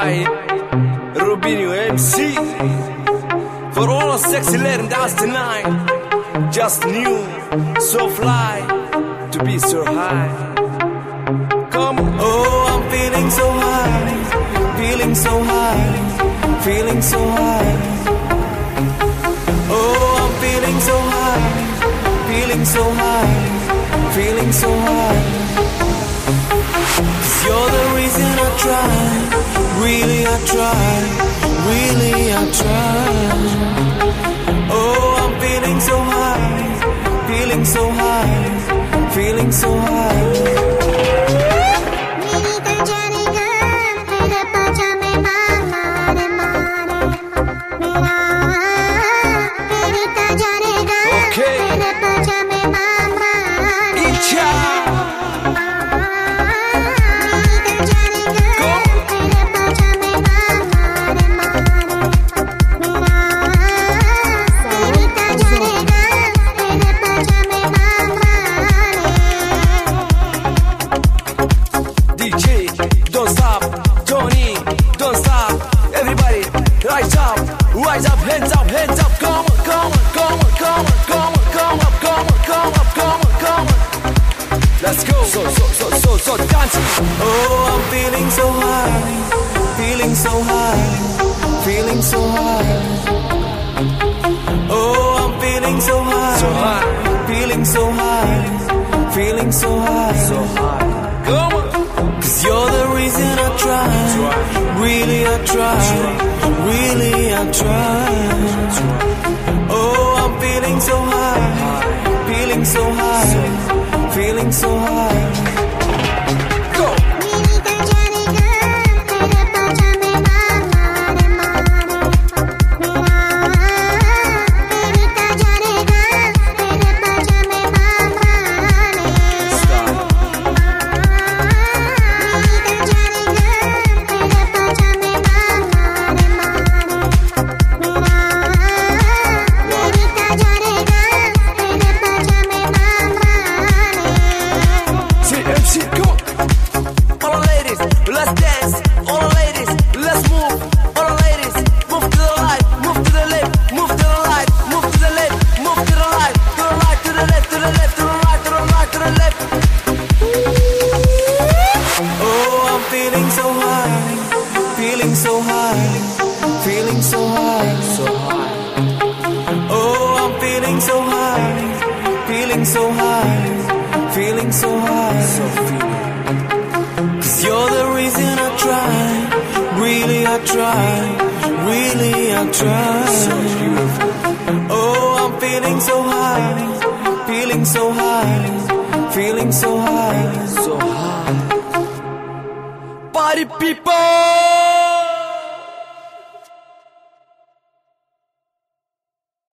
by Rubinho MC. For all the sexy ladies dance tonight, just new, so fly, to be so high. Come on. Oh, I'm feeling so high, feeling so high, feeling so high. Oh, I'm feeling so high, feeling so high, feeling so high. 'Cause you're the reason I try, really I try, really I try. Oh, I'm feeling so high, feeling so high, feeling so high. Don't stop, Tony, don't stop. Everybody, rise up, hands up, hands up. Come on, come on, come on, come on, come on, come up, come on, come up, come on, come on. Let's go, so dancing. Oh, I'm feeling so high, feeling so high, feeling so high. Oh, I'm feeling so high, so high, feeling so high, feeling so high, so high. Come on. 'Cause you're the reason I try, really I try, really I try. Oh, I'm feeling so high, feeling so high, feeling so high. Go! Let's dance, all the ladies, let's move, all the ladies, move to the right, move to the left, move to the right, move to the left, move to the right, to the right, to the left, to the left, to the right, to the right, to the left. Oh, I'm feeling so high, feeling so high, feeling so high, so high. Oh, I'm feeling so high, feeling so high, feeling so high, so feeling. You're the reason I try, really I try, really I try. So beautiful. Oh, I'm feeling so high, feeling so high, feeling so high, so high. Party people!